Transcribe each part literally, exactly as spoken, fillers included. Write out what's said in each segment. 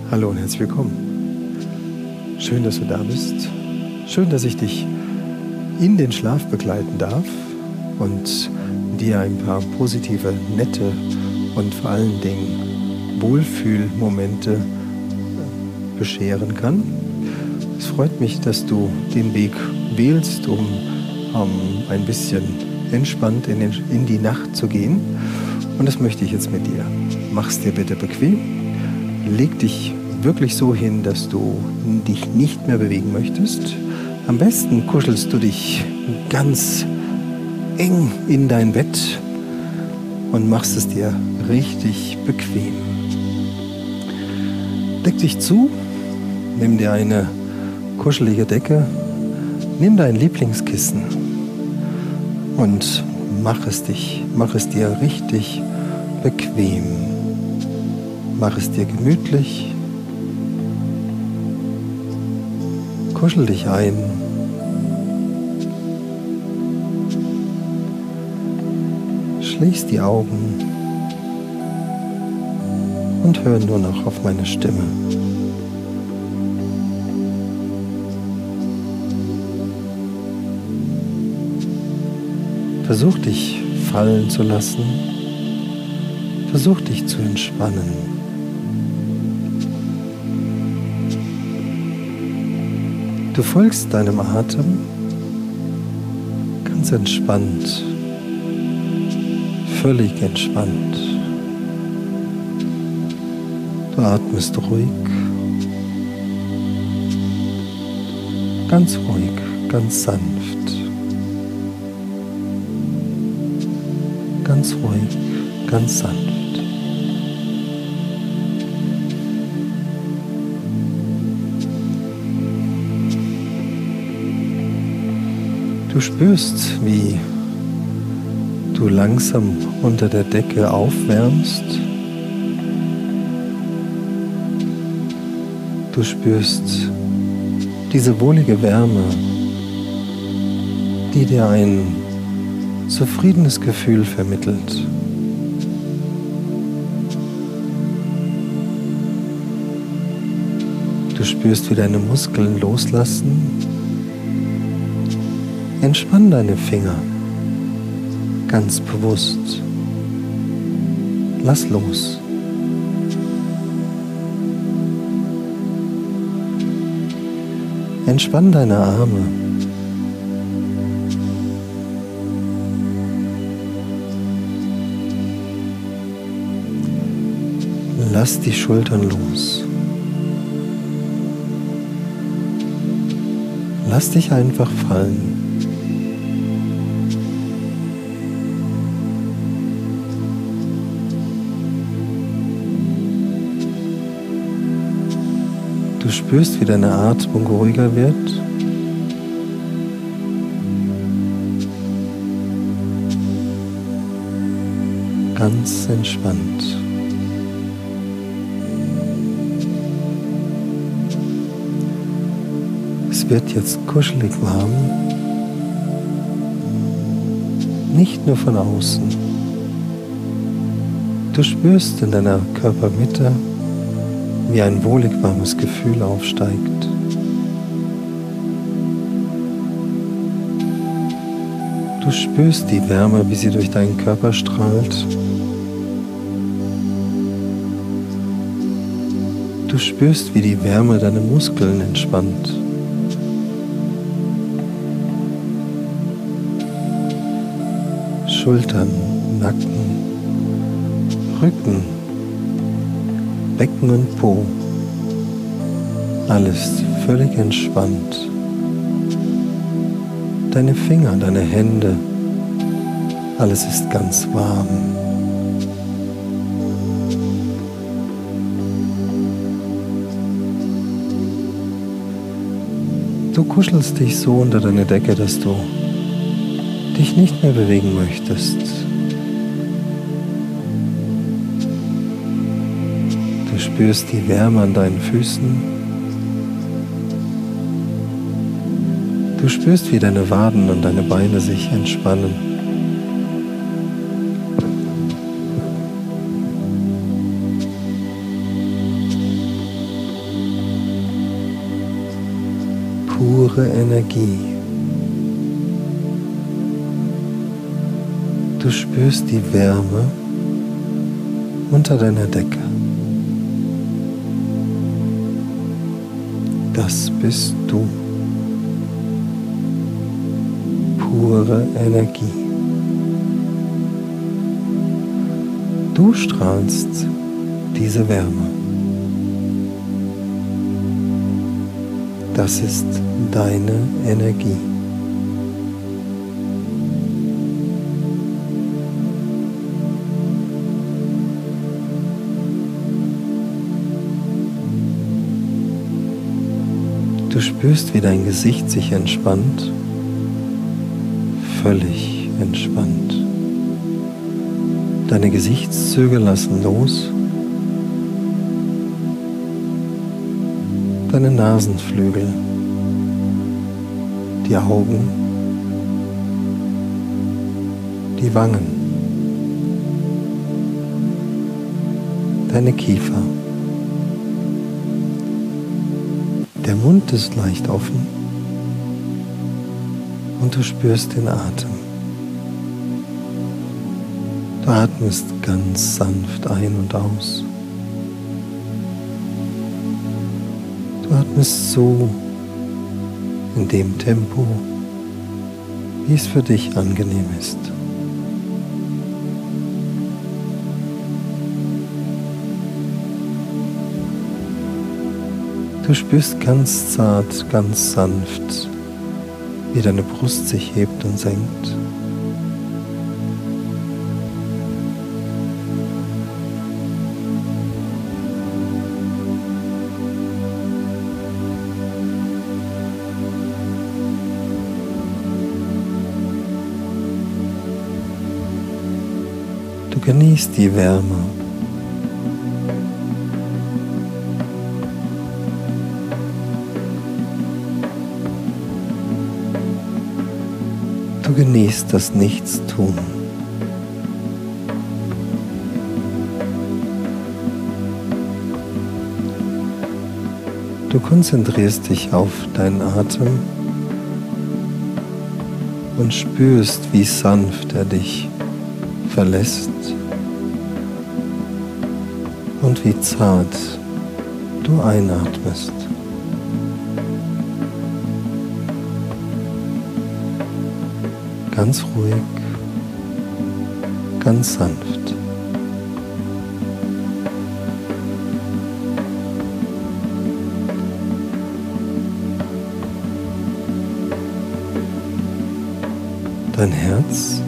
Hallo und herzlich willkommen. Schön, dass du da bist. Schön, dass ich dich in den Schlaf begleiten darf und dir ein paar positive, nette und vor allen Dingen Wohlfühlmomente bescheren kann. Es freut mich, dass du den Weg wählst, um ähm, ein bisschen entspannt in, den, in die Nacht zu gehen. Und das möchte ich jetzt mit dir. Mach's dir bitte bequem. Leg dich wirklich so hin, dass du dich nicht mehr bewegen möchtest. Am besten kuschelst du dich ganz eng in dein Bett und machst es dir richtig bequem. Deck dich zu, nimm dir eine kuschelige Decke, nimm dein Lieblingskissen und mach es dich, mach es dir richtig bequem. Mach es dir gemütlich. Kuschel dich ein. Schließ die Augen und hör nur noch auf meine Stimme. Versuch dich fallen zu lassen. Versuch dich zu entspannen. Du folgst deinem Atem ganz entspannt, völlig entspannt. Du atmest ruhig, ganz ruhig, ganz sanft, ganz ruhig, ganz sanft. Du spürst, wie du langsam unter der Decke aufwärmst. Du spürst diese wohlige Wärme, die dir ein zufriedenes Gefühl vermittelt. Du spürst, wie deine Muskeln loslassen. Entspann deine Finger ganz bewusst. Lass los. Entspann deine Arme. Lass die Schultern los. Lass dich einfach fallen. Du spürst, wie deine Atmung ruhiger wird. Ganz entspannt. Es wird jetzt kuschelig warm. Nicht nur von außen. Du spürst in deiner Körpermitte, wie ein wohlig warmes Gefühl aufsteigt. Du spürst die Wärme, wie sie durch deinen Körper strahlt. Du spürst, wie die Wärme deine Muskeln entspannt. Schultern, Nacken, Rücken, Becken und Po, alles völlig entspannt. Deine Finger, deine Hände, alles ist ganz warm. Du kuschelst dich so unter deine Decke, dass du dich nicht mehr bewegen möchtest. Du spürst die Wärme an deinen Füßen. Du spürst, wie deine Waden und deine Beine sich entspannen. pure Energie. Du spürst die Wärme unter deiner Decke. Das bist du. Pure Energie. Du strahlst diese Wärme. Das ist deine Energie. Du spürst, wie dein Gesicht sich entspannt, völlig entspannt. Deine Gesichtszüge lassen los. Deine Nasenflügel, die Augen, die Wangen, deine Kiefer. Der Mund ist leicht offen und du spürst den Atem. Du atmest ganz sanft ein und aus. Du atmest so in dem Tempo, wie es für dich angenehm ist. Du spürst ganz zart, ganz sanft, wie deine Brust sich hebt und senkt. Du genießt die Wärme. Du genießt das Nichtstun. Du konzentrierst dich auf deinen Atem und spürst, wie sanft er dich verlässt und wie zart du einatmest. Ganz ruhig, ganz sanft. Dein Herz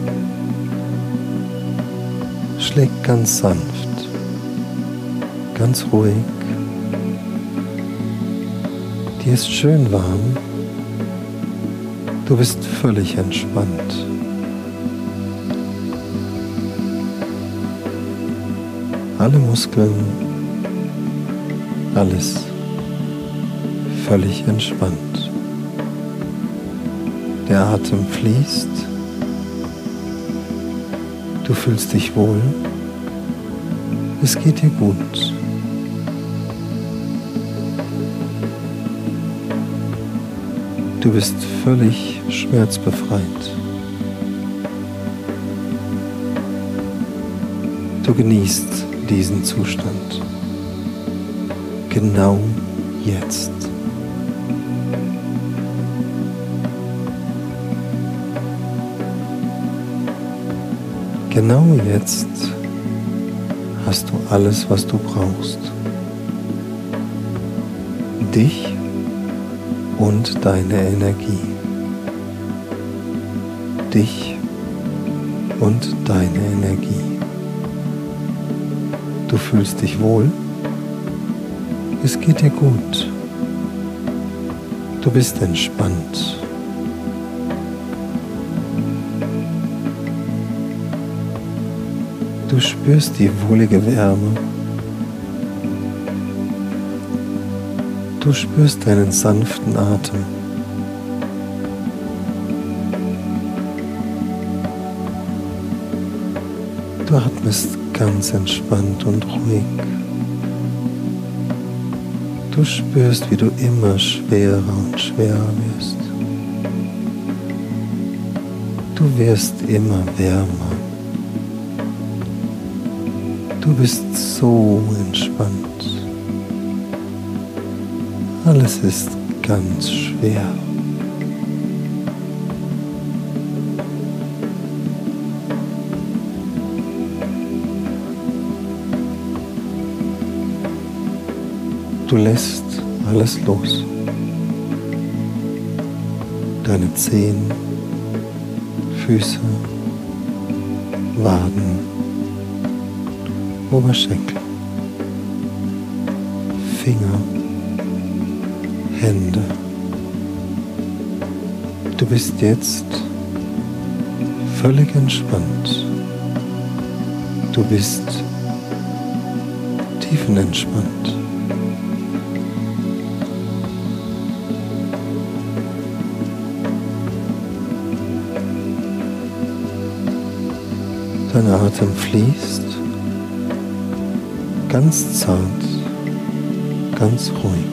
schlägt ganz sanft, ganz ruhig. Dir ist schön warm. Du bist völlig entspannt. Alle Muskeln, alles völlig entspannt. Der Atem fließt. Du fühlst dich wohl. Es geht dir gut. Du bist völlig schmerzbefreit. Du genießt diesen Zustand. Genau jetzt. Genau jetzt hast du alles, was du brauchst. Dich und deine Energie. Dich und deine Energie. Du fühlst dich wohl. Es geht dir gut. Du bist entspannt. Du spürst die wohlige Wärme. Du spürst deinen sanften Atem. Du atmest ganz entspannt und ruhig. Du Du spürst, wie du immer schwerer und schwerer wirst. Du wirst immer wärmer. Du bist so entspannt. Alles ist ganz schwer. Du lässt alles los. Deine Zehen, Füße, Waden, Oberschenkel, Finger, Hände. Du bist jetzt völlig entspannt. Du bist tiefenentspannt. Dein Atem fließt ganz zart, ganz ruhig.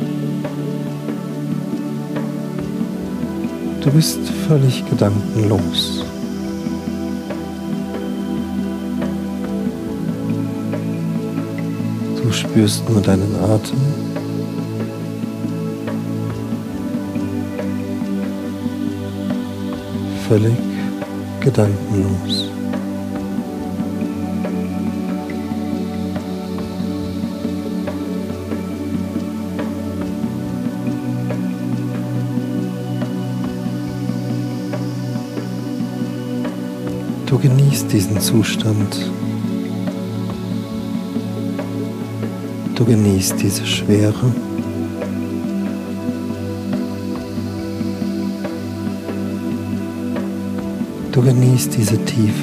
Du bist völlig gedankenlos. Du spürst nur deinen Atem. Völlig gedankenlos. Du genießt diesen Zustand. Du genießt diese Schwere. Du genießt diese Tiefe.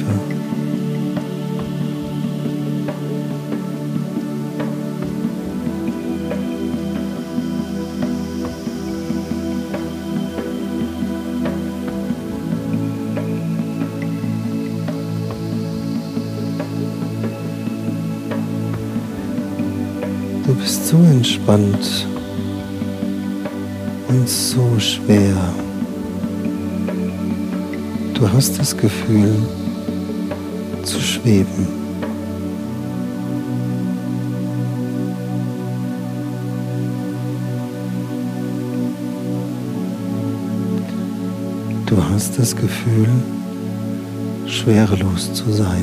Du bist so entspannt und so schwer. Du hast das Gefühl zu schweben. Du hast das Gefühl, schwerelos zu sein.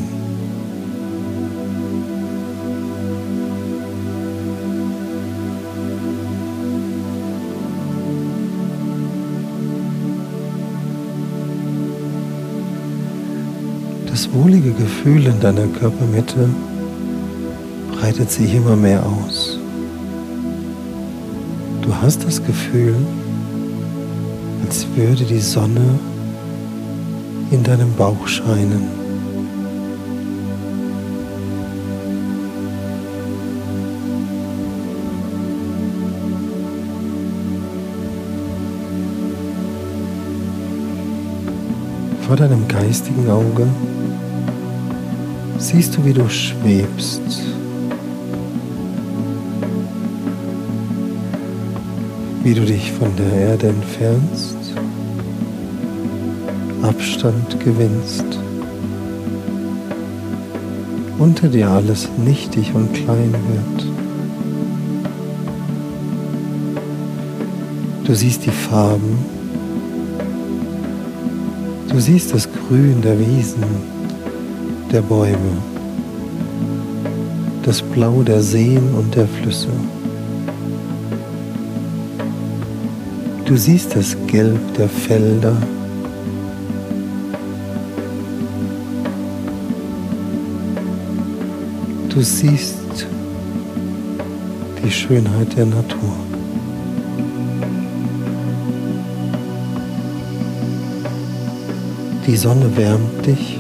Das wohlige Gefühl in deiner Körpermitte breitet sich immer mehr aus. Du hast das Gefühl, als würde die Sonne in deinem Bauch scheinen. Vor deinem geistigen Auge siehst du, wie du schwebst. Wie du dich von der Erde entfernst, Abstand gewinnst, unter dir alles nichtig und klein wird. Du siehst die Farben, du siehst das Grün der Wiesen, der Bäume, das Blau der Seen und der Flüsse. Du siehst das Gelb der Felder, du siehst die Schönheit der Natur. Die Sonne wärmt dich.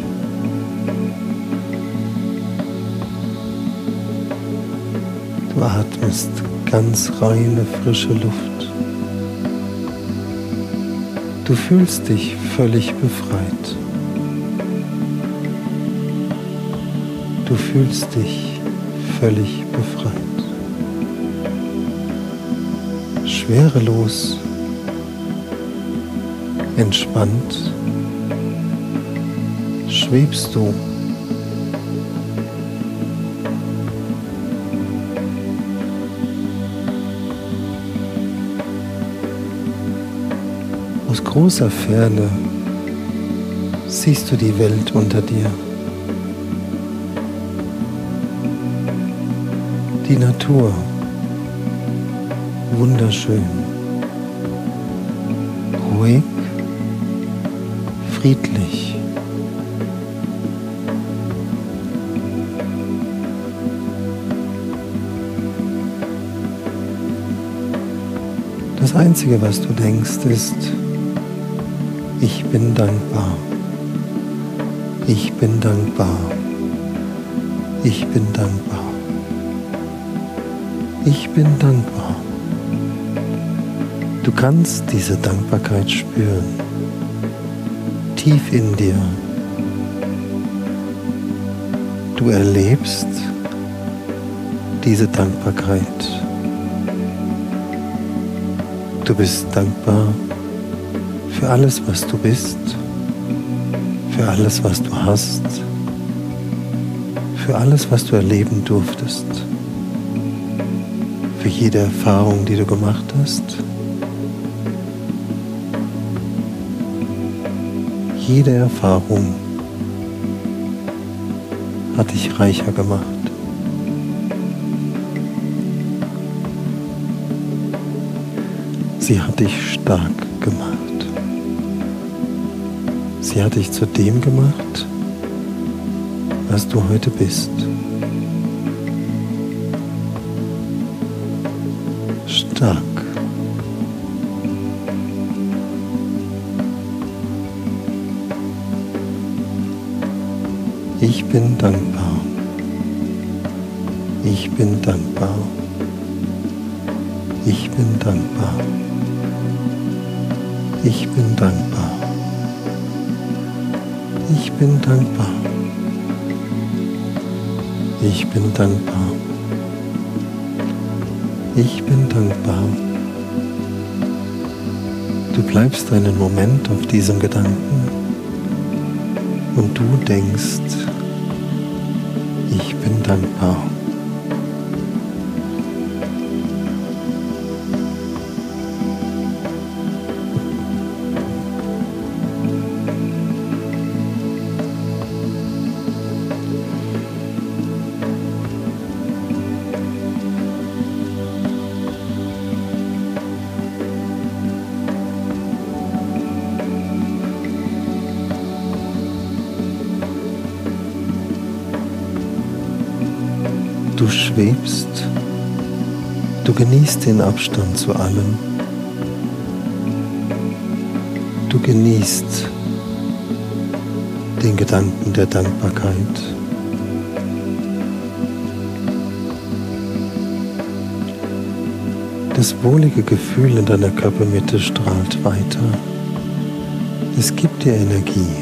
Du atmest ganz reine, frische Luft. Du fühlst dich völlig befreit. Du fühlst dich völlig befreit. schwerelos, entspannt schwebst du. Aus großer Ferne siehst du die Welt unter dir. Die Natur, wunderschön, ruhig, friedlich. Das Einzige, was du denkst, ist: Ich bin dankbar. Ich bin dankbar. Ich bin dankbar. Ich bin dankbar. Du kannst diese Dankbarkeit spüren, tief in dir. Du erlebst diese Dankbarkeit. Du bist dankbar für alles, was du bist, für alles, was du hast, für alles, was du erleben durftest, für jede Erfahrung, die du gemacht hast. Jede Erfahrung hat dich reicher gemacht. Sie hat dich stark gemacht. Sie hat dich zu dem gemacht, was du heute bist. Stark. Ich bin dankbar. Ich bin dankbar. Ich bin dankbar. Ich bin dankbar. Ich bin dankbar. Ich bin dankbar. Ich bin dankbar. Du bleibst einen Moment auf diesem Gedanken und du denkst: Ich bin dankbar. Du schwebst, du genießt den Abstand zu allem, du genießt den Gedanken der Dankbarkeit. Das wohlige Gefühl in deiner Körpermitte strahlt weiter. Es gibt dir Energie.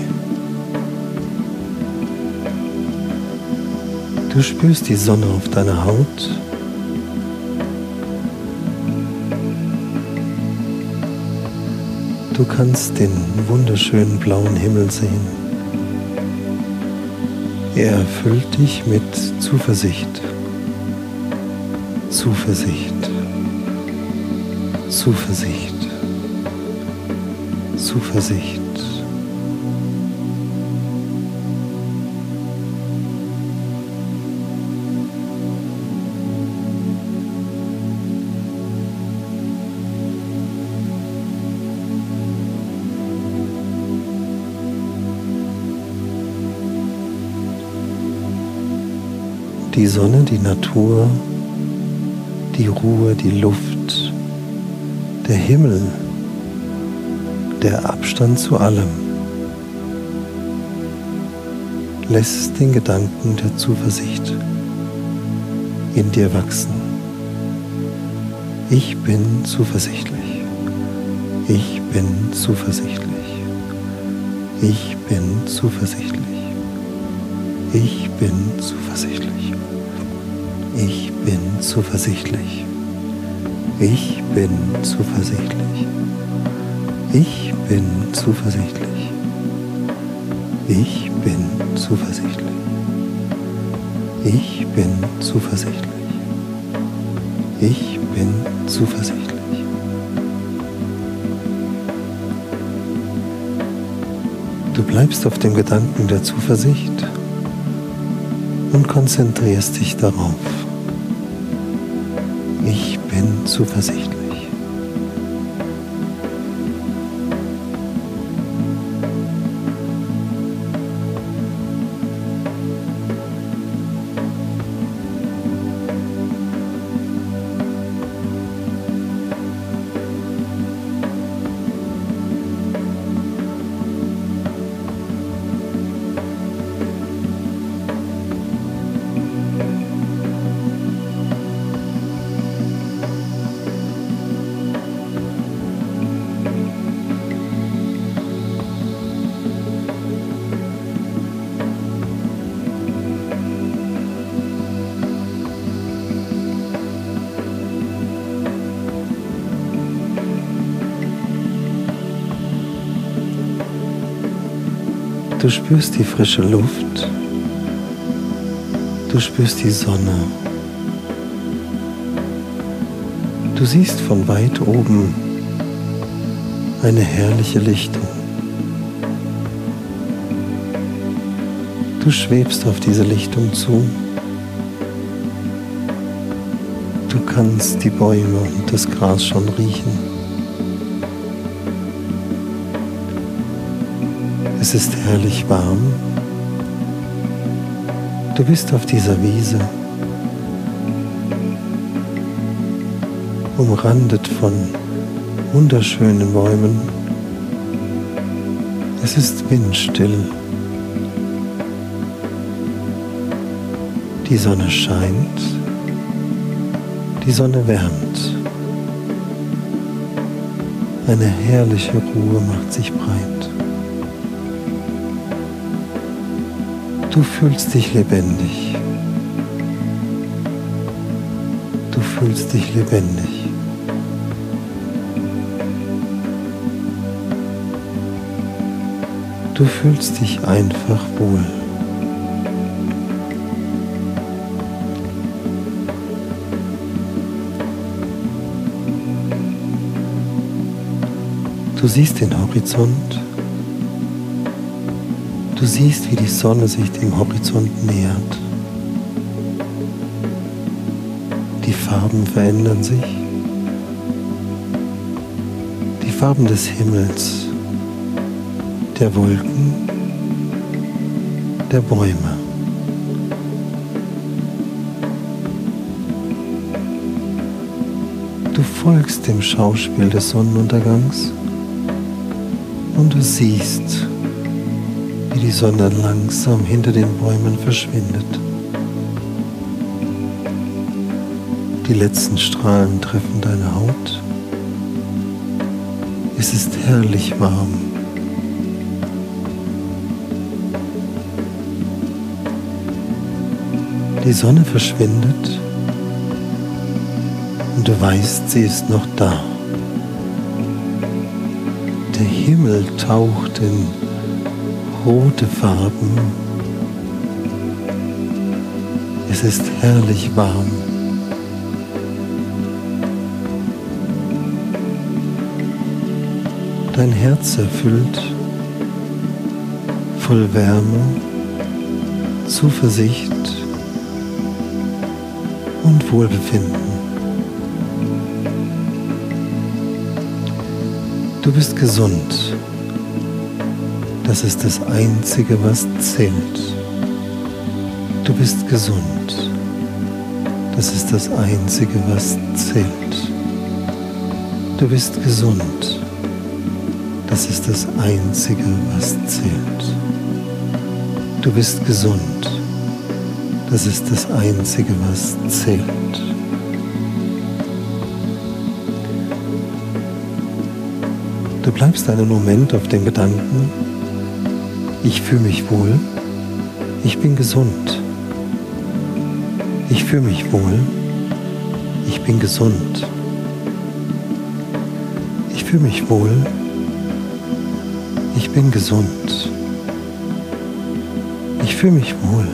Du spürst die Sonne auf deiner Haut. Du kannst den wunderschönen blauen Himmel sehen. Er erfüllt dich mit Zuversicht. Zuversicht. Zuversicht. Zuversicht. Die Sonne, die Natur, die Ruhe, die Luft, der Himmel, der Abstand zu allem, lässt den Gedanken der Zuversicht in dir wachsen. Ich bin zuversichtlich. Ich bin zuversichtlich. Ich bin zuversichtlich. Ich bin zuversichtlich. Ich bin zuversichtlich. Ich bin zuversichtlich. Ich bin zuversichtlich. Ich bin zuversichtlich. Ich bin zuversichtlich. Ich bin zuversichtlich. Du bleibst auf dem Gedanken der Zuversicht und konzentrierst dich darauf. Ich bin zuversichtlich. Du spürst die frische Luft, du spürst die Sonne, du siehst von weit oben eine herrliche Lichtung. Du schwebst auf diese Lichtung zu, du kannst die Bäume und das Gras schon riechen. Es ist herrlich warm. Du bist auf dieser Wiese, umrandet von wunderschönen Bäumen. Es ist windstill. Die Sonne scheint, die Sonne wärmt. Eine herrliche Ruhe macht sich breit. Du fühlst dich lebendig. Du fühlst dich lebendig. Du fühlst dich einfach wohl. Du siehst den Horizont. Du siehst, wie die Sonne sich dem Horizont nähert. Die Farben verändern sich. Die Farben des Himmels, der Wolken, der Bäume. Du folgst dem Schauspiel des Sonnenuntergangs und du siehst, wie die Sonne langsam hinter den Bäumen verschwindet. Die letzten Strahlen treffen deine Haut. Es ist herrlich warm. Die Sonne verschwindet und du weißt, sie ist noch da. Der Himmel taucht in rote Farben. Es ist herrlich warm. Dein Herz erfüllt, voll Wärme, Zuversicht und Wohlbefinden. Du bist gesund. Das ist das Einzige, was zählt. Du bist gesund. Das ist das Einzige, was zählt. Du bist gesund. Das ist das Einzige, was zählt. Du bist gesund. Das ist das Einzige, was zählt. Du bleibst einen Moment auf den Gedanken: Ich fühle mich wohl, ich bin gesund. Ich fühle mich wohl, ich bin gesund. Ich fühle mich wohl. Ich bin gesund. Ich fühle mich wohl.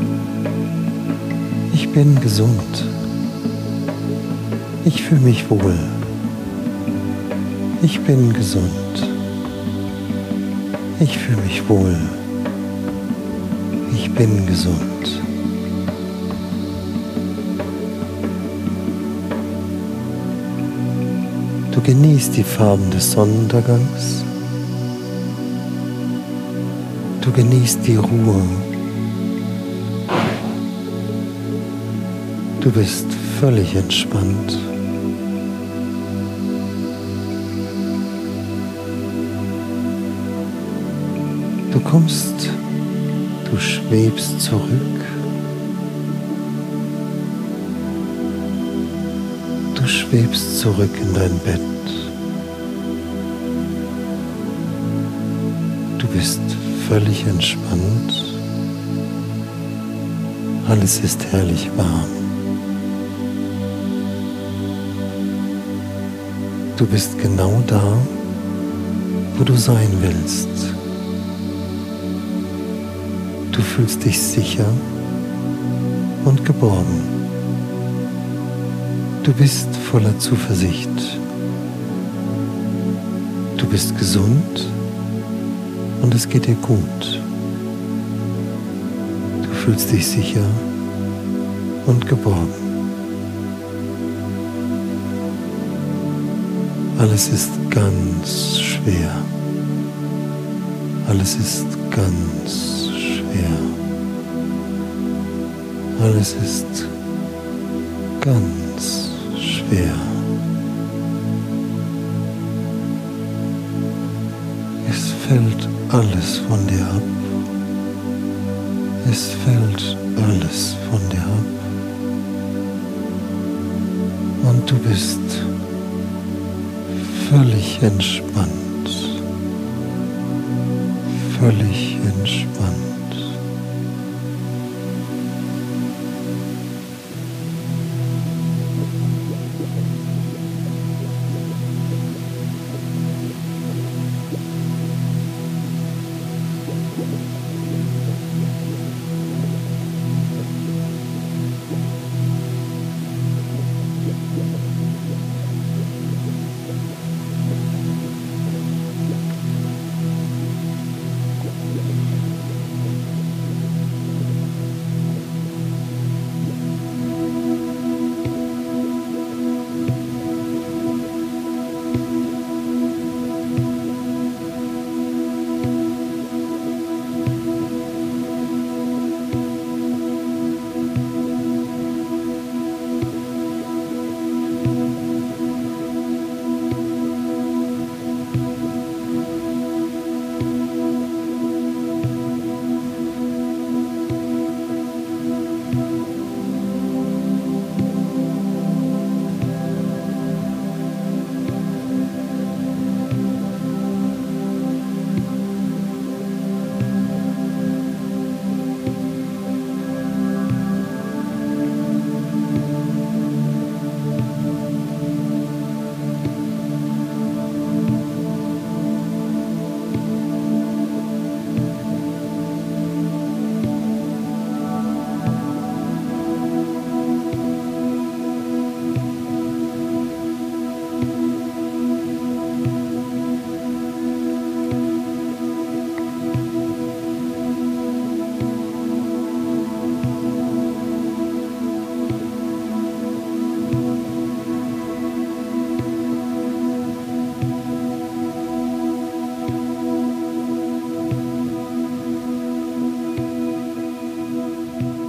Ich bin gesund. Ich fühle mich wohl. Ich bin gesund. Ich fühle mich wohl. Ich bin gesund. Du genießt die Farben des Sonnenuntergangs. Du genießt die Ruhe. Du bist völlig entspannt. Du kommst, du schwebst zurück. Du schwebst zurück in dein Bett. Du bist völlig entspannt. Alles ist herrlich warm. Du bist genau da, wo du sein willst. Du fühlst dich sicher und geborgen. Du bist voller Zuversicht. Du bist gesund und es geht dir gut. Du fühlst dich sicher und geborgen. Alles ist ganz schwer. Alles ist ganz schwer. Alles ist ganz schwer. Es fällt alles von dir ab. Es fällt alles von dir ab. Und du bist völlig entspannt. Völlig entspannt.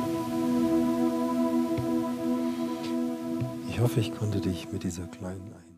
Ich hoffe, ich konnte dich mit dieser kleinen Einheit